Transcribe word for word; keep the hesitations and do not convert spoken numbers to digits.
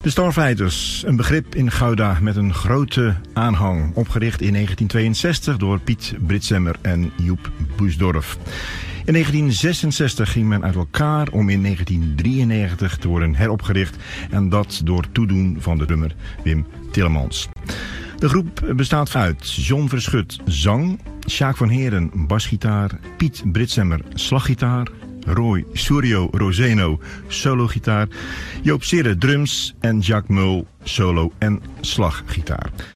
De Starfighters, een begrip in Gouda met een grote aanhang. Opgericht in negentien tweeënzestig door Piet Britsemmer en Joep Boesdorf. In negentien zesenzestig ging men uit elkaar om in negentien drieënnegentig te worden heropgericht. En dat door toedoen van de drummer Wim Tillemans. De groep bestaat uit John Verschut, zang, Sjaak van Heren, basgitaar, Piet Britsemmer, slaggitaar, Roy Suryo Roseno, sologitaar, Joop Sirre, drums en Jacques Mul, solo en slaggitaar.